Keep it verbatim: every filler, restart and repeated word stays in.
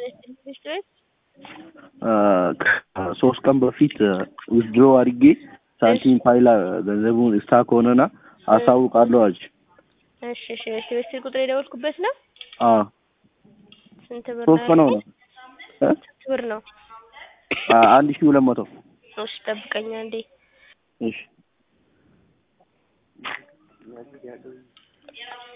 ኢንቨስትመንት ሶስት ቀን በፊት ዊዝድሮ አድርጌ ሳንቲም ፋይላ ገንዘቡን ስታክ ሆነና አሳውቃለሁ አልሽ። እሺ እሺ እሺ እሺ ቁጥር የደወልኩበት ነው። አዎ ስንት ብር ሶስት ቀን ሆነ። ስንት ብር ነው? አንድ ሺህ ሁለት መቶ እሺ ጠብቀኝ አንዴ። እሺ